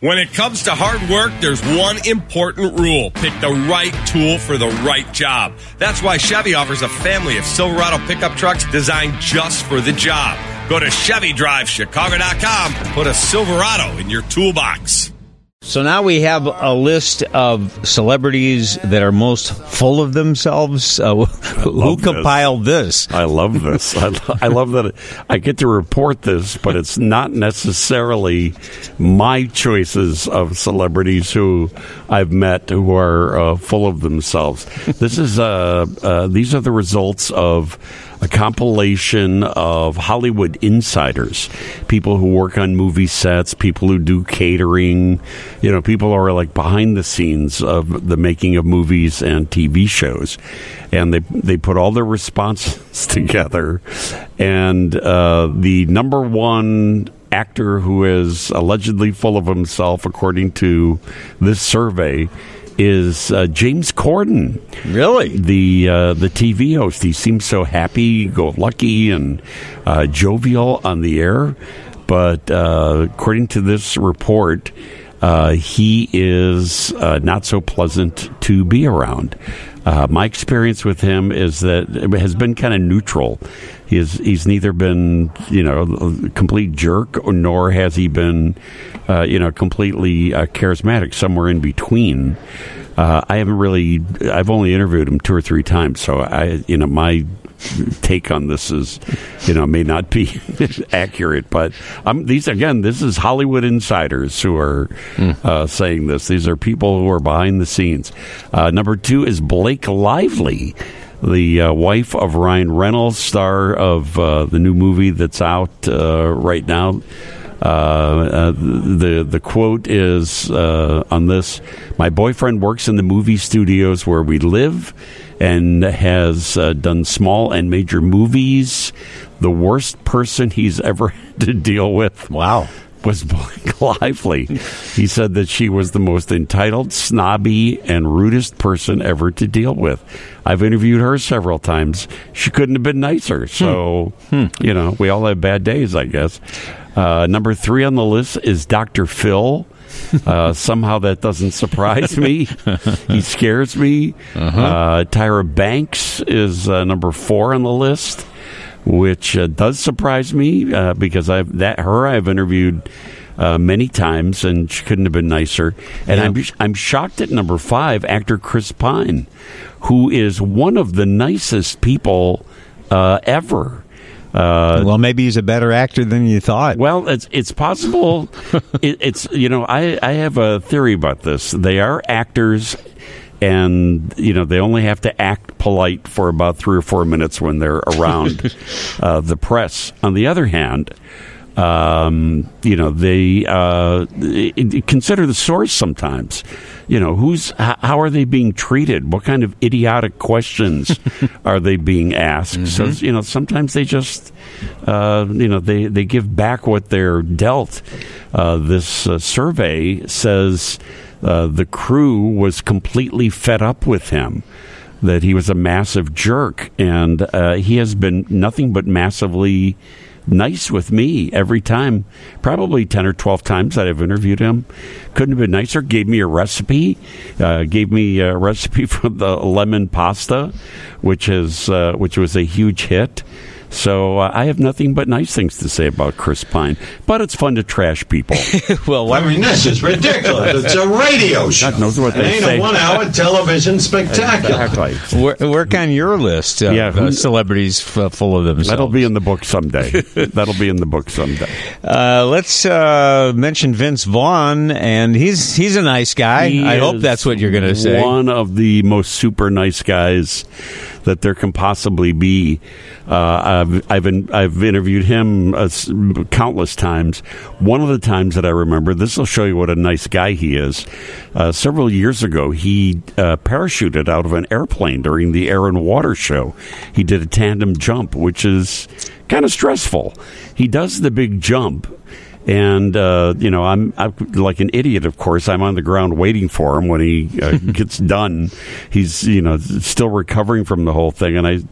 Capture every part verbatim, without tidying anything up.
When it comes to hard work, there's one important rule. Pick the right tool for the right job. That's why Chevy offers a family of Silverado pickup trucks designed just for the job. Go to Chevy Drive Chicago dot com and put a Silverado in your toolbox. So now we have a list of celebrities that are most full of themselves. Uh, who compiled this? this? I love this. I, lo- I love that I get to report this, but it's not necessarily my choices of celebrities who I've met who are uh, full of themselves. This is uh, uh, these are the results of a compilation of Hollywood insiders, people who work on movie sets, people who do catering, you know, people who are like behind the scenes of the making of movies and T V shows. And they they put all their responses together. And uh, the number one actor who is allegedly full of himself, according to this survey, is uh, James Corden. Really? The uh, the T V host. He seems so happy-go-lucky and uh, jovial on the air. But uh, according to this report, uh, he is uh, not so pleasant to be around. Uh, my experience with him is that it has been kind of neutral. He's he's neither been, you know, a complete jerk, or, nor has he been, uh, you know, completely uh, charismatic. Somewhere in between. Uh, I haven't really. I've only interviewed him two or three times, so I, you know, my take on this is, you know, may not be accurate. But um, these again, this is Hollywood insiders who are mm. uh, saying this. These are people who are behind the scenes. Uh, number two is Blake Lively, the uh, wife of Ryan Reynolds, star of uh, the new movie that's out uh, right now. Uh, uh, the the quote is uh, on this: "My boyfriend works in the movie studios where we live and has uh, done small and major movies. The worst person he's ever had to deal with." Wow. Was Blake Lively. He said that she was the most entitled, snobby, and rudest person ever to deal with. I've interviewed her several times. She couldn't have been nicer. So, hmm. you know, we all have bad days, I guess. Uh, number three on the list is Doctor Phil. Uh, somehow that doesn't surprise me. He scares me. Uh-huh. Uh, Tyra Banks is uh, number four on the list, which uh, does surprise me uh, because I've that her I've interviewed uh, many times, and she couldn't have been nicer. And yeah. I'm I'm shocked at number five, actor Chris Pine, who is one of the nicest people uh, ever. Uh, well, maybe he's a better actor than you thought. Well, it's it's possible. it, it's you know I, I have a theory about this. They are actors, and you know they only have to act polite for about three or four minutes when they're around uh, the press. On the other hand, um, you know they uh, consider the source sometimes. You know, who's how are they being treated? What kind of idiotic questions are they being asked? Mm-hmm. So, you know, sometimes they just, uh, you know, they, they give back what they're dealt. Uh, this uh, survey says uh, the crew was completely fed up with him, that he was a massive jerk, and uh, he has been nothing but massively nice with me every time, probably ten or twelve times that I've interviewed him. Couldn't have been nicer. Gave me a recipe, uh, gave me a recipe for the lemon pasta, which is uh, which was a huge hit. So uh, I have nothing but nice things to say about Chris Pine, but it's fun to trash people. Well, I mean, this is ridiculous. It's a radio show. God knows what it they ain't say. A one-hour television spectacular. Exactly. Work, work on your list of yeah, uh, celebrities f- full of themselves. That'll be in the book someday. That'll be in the book someday. Uh, let's uh, mention Vince Vaughn, and he's he's a nice guy. He I hope that's what you're going to say. One of the most super nice guys that there can possibly be. Uh, I've I've, been, I've interviewed him uh, countless times. One of the times that I remember, this will show you what a nice guy he is. Uh, several years ago, he uh, parachuted out of an airplane during the Air and Water show. He did a tandem jump, which is kind of stressful. He does the big jump. And, uh, you know, I'm, I'm like an idiot, of course. I'm on the ground waiting for him when he uh, gets done. He's, you know, still recovering from the whole thing. And I,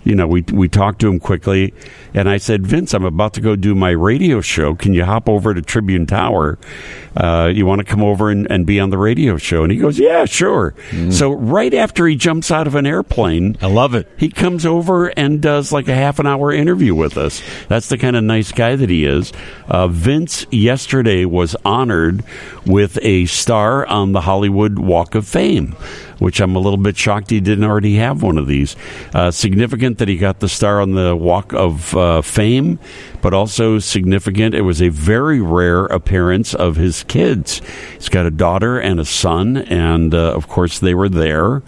you know, we we talked to him quickly, and I said, Vince, I'm about to go do my radio show. Can you hop over to Tribune Tower? Uh, you want to come over and, and be on the radio show? And he goes, yeah, sure. Mm. So right after he jumps out of an airplane, I love it. He comes over and does like a half an hour interview with us. That's the kind of nice guy that he is. Uh, Vince yesterday was honored with a star on the Hollywood Walk of Fame, which I'm a little bit shocked he didn't already have one of these. Uh, significant that he got the star on the Walk of uh, Fame, but also significant it was a very rare appearance of his kids. He's got a daughter and a son, and uh, of course they were there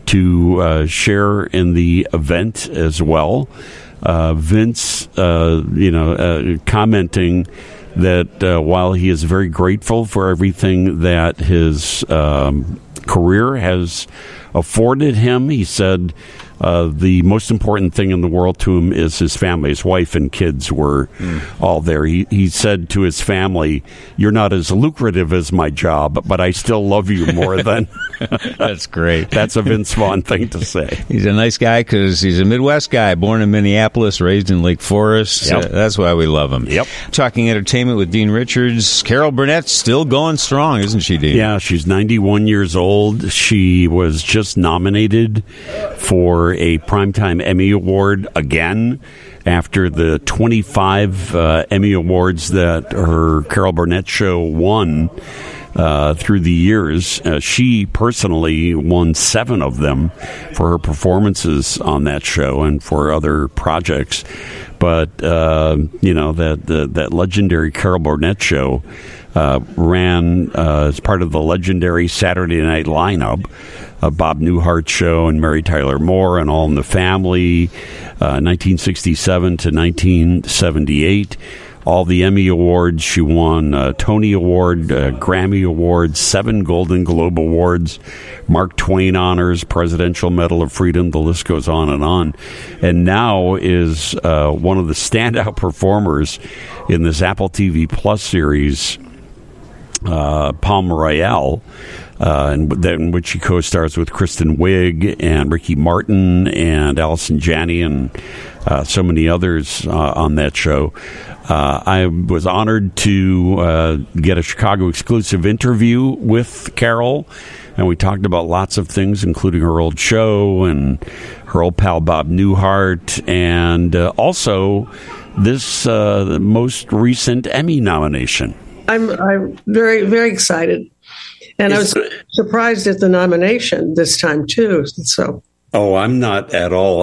to uh, share in the event as well. Uh, Vince, uh, you know, uh, commenting that uh, while he is very grateful for everything that his um, career has afforded him, he said uh, the most important thing in the world to him is his family. His wife and kids were mm. all there. He, he said to his family, you're not as lucrative as my job, but I still love you more than... That's great. That's a Vince Vaughn thing to say. He's a nice guy because he's a Midwest guy, born in Minneapolis, raised in Lake Forest. Yep. Uh, that's why we love him. Yep. Talking entertainment with Dean Richards. Carol Burnett's still going strong, isn't she, Dean? Yeah, she's ninety-one years old. She was just nominated for a Primetime Emmy Award again after the twenty-five uh, Emmy Awards that her Carol Burnett show won. Uh, through the years. Uh, she personally won seven of them for her performances on that show and for other projects. But, uh, you know, that the, that legendary Carol Burnett show uh, ran uh, as part of the legendary Saturday night lineup. Uh, Bob Newhart Show and Mary Tyler Moore and All in the Family, uh, nineteen sixty-seven to nineteen seventy-eight. All the Emmy Awards. She won a Tony Award, a Grammy Award, seven Golden Globe Awards, Mark Twain Honors, Presidential Medal of Freedom. The list goes on and on. And now is uh, one of the standout performers in this Apple T V Plus series, uh, Palm Royale, uh, in, in which she co-stars with Kristen Wiig and Ricky Martin and Allison Janney and uh, so many others uh, on that show. Uh, I was honored to uh, get a Chicago exclusive interview with Carol, and we talked about lots of things, including her old show and her old pal Bob Newhart, and uh, also this uh, most recent Emmy nomination. I'm I'm very very excited, and Is, I was surprised at the nomination this time too. So. Oh, I'm not at all.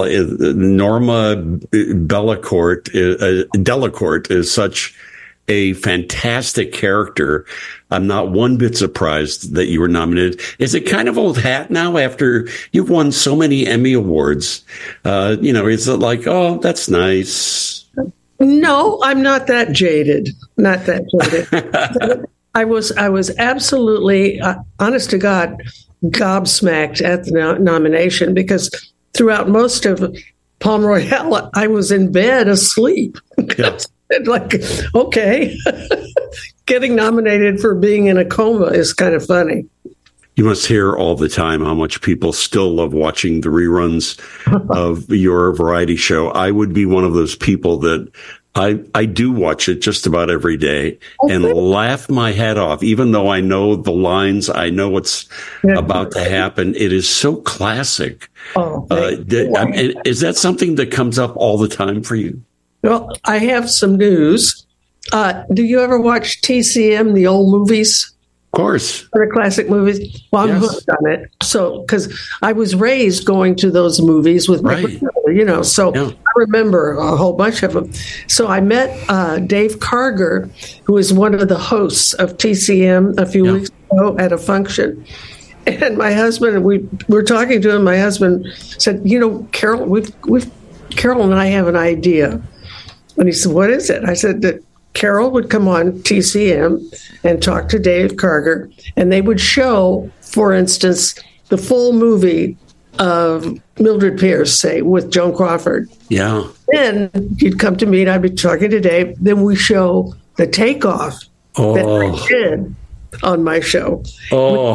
Norma Bellecourt, uh, Delacourt is such a fantastic character. I'm not one bit surprised that you were nominated. Is it kind of old hat now after you've won so many Emmy Awards? Uh, you know, is it like, oh, that's nice? No, I'm not that jaded. Not that jaded. I was, I was absolutely, uh, honest to God, gobsmacked at the no- nomination because throughout most of Palm Royale, I was in bed asleep. Yeah. Like, okay, getting nominated for being in a coma is kind of funny. You must hear all the time how much people still love watching the reruns of your variety show. I would be one of those people that I, I do watch it just about every day and laugh my head off, even though I know the lines, I know what's yeah. about to happen. It is so classic. Oh, uh, did, I mean, is that something that comes up all the time for you? Well, I have some news. Uh, do you ever watch T C M, the old movies? Of course. The classic movies. Well, I'm yes. hooked on it. So, because I was raised going to those movies with my right. brother, you know, so yeah. I remember a whole bunch of them. So I met uh, Dave Karger, who is one of the hosts of T C M a few yeah. weeks ago at a function. And my husband, we were talking to him. My husband said, "You know, Carol, we've, we've, Carol and I have an idea." And he said, "What is it?" I said that Carol would come on T C M and talk to Dave Karger, and they would show, for instance, the full movie of Mildred Pierce, say, with Joan Crawford. Yeah. Then he'd come to me, and I'd be talking to Dave. Then we show the takeoff oh. that I did on my show. Oh.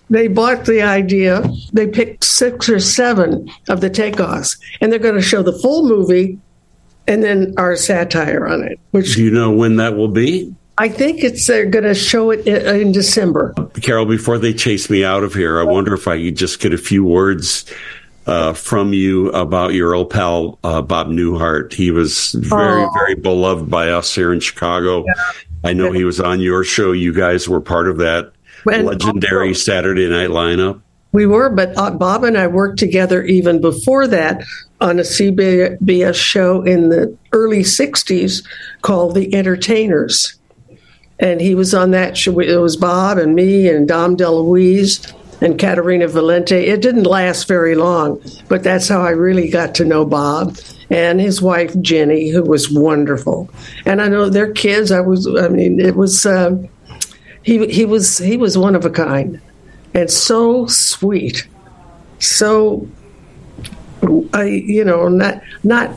they bought the idea. They picked six or seven of the takeoffs, and they're going to show the full movie and then our satire on it. Which do you know when that will be? I think it's they're going to show it in, in December. Carol, before they chase me out of here, I wonder if I could just get a few words uh, from you about your old pal, uh, Bob Newhart. He was very, oh. very beloved by us here in Chicago. Yeah. I know he was on your show. You guys were part of that and legendary also, Saturday night lineup. We were, but uh, Bob and I worked together even before that on a C B S show in the early sixties called The Entertainers. And he was on that show. It was Bob and me and Dom DeLuise and Caterina Valente. It didn't last very long, but that's how I really got to know Bob and his wife, Jenny, who was wonderful. And I know their kids, I was, I mean, it was, uh, he, he was, he was one of a kind and so sweet. So, I, you know, not, not,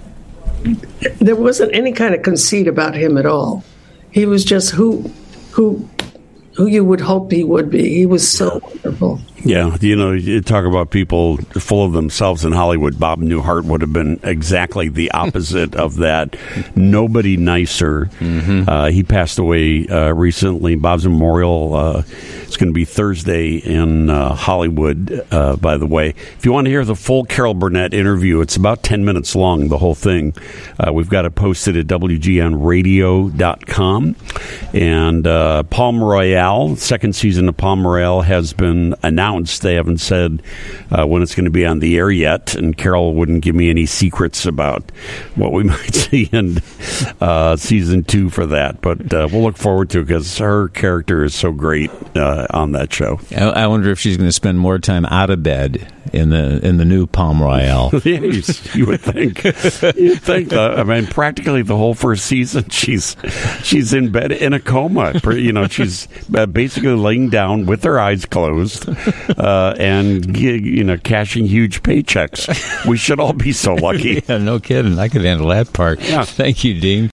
there wasn't any kind of conceit about him at all. He was just who, who, who you would hope he would be. He was so wonderful. Yeah, you know, you talk about people full of themselves in Hollywood. Bob Newhart would have been exactly the opposite of that. Nobody nicer. Mm-hmm. Uh, he passed away uh, recently. Bob's memorial uh, is going to be Thursday in uh, Hollywood, uh, by the way. If you want to hear the full Carol Burnett interview, it's about ten minutes long, the whole thing. Uh, we've got it posted at W G N radio dot com. And uh, Palm Royale, second season of Palm Royale has been announced. They haven't said uh, when it's going to be on the air yet, and Carol wouldn't give me any secrets about what we might see in uh, season two for that. But uh, we'll look forward to it because her character is so great uh, on that show. I wonder if she's going to spend more time out of bed in the in the new Palm Royale. Yes, you would think. You'd think. Uh, I mean, practically the whole first season, she's she's in bed in a coma. You know, she's basically laying down with her eyes closed. Uh, and, you know, cashing huge paychecks. We should all be so lucky. Yeah, no kidding. I could handle that part. Yeah. Thank you, Dean.